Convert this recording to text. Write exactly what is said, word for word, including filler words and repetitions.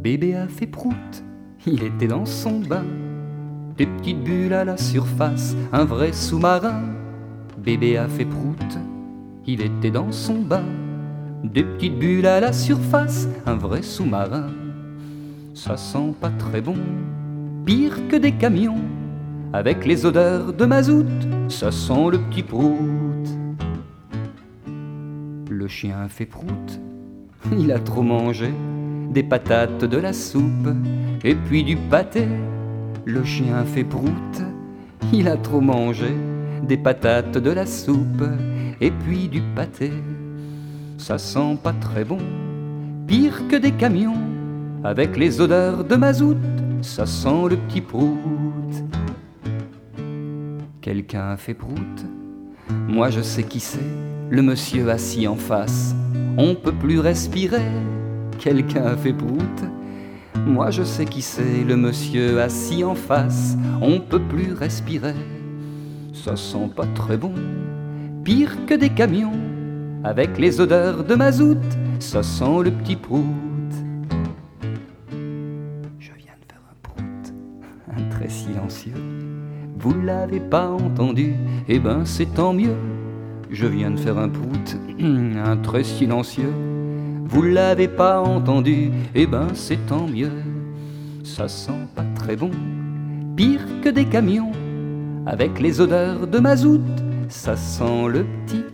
Bébé a fait prout, il était dans son bain. Des petites bulles à la surface, un vrai sous-marin. Bébé a fait prout, il était dans son bain. Des petites bulles à la surface, un vrai sous-marin. Ça sent pas très bon, pire que des camions. Avec les odeurs de mazout, ça sent le petit prout. Le chien a fait prout, il a trop mangé. Des patates, de la soupe et puis du pâté. Le chien a fait prout, il a trop mangé. Des patates, de la soupe et puis du pâté. Ça sent pas très bon, pire que des camions. Avec les odeurs de mazout, ça sent le petit prout. Quelqu'un a fait prout, moi je sais qui c'est. Le monsieur assis en face, on peut plus respirer. Quelqu'un a fait prout, moi je sais qui c'est. Le monsieur assis en face, on peut plus respirer. Ça sent pas très bon, pire que des camions. Avec les odeurs de mazout, ça sent le petit prout. Je viens de faire un prout, un très silencieux. Vous l'avez pas entendu, eh ben c'est tant mieux. Je viens de faire un prout, un très silencieux. Vous l'avez pas entendu, eh ben c'est tant mieux. Ça sent pas très bon, pire que des camions. Avec les odeurs de mazout, ça sent le petit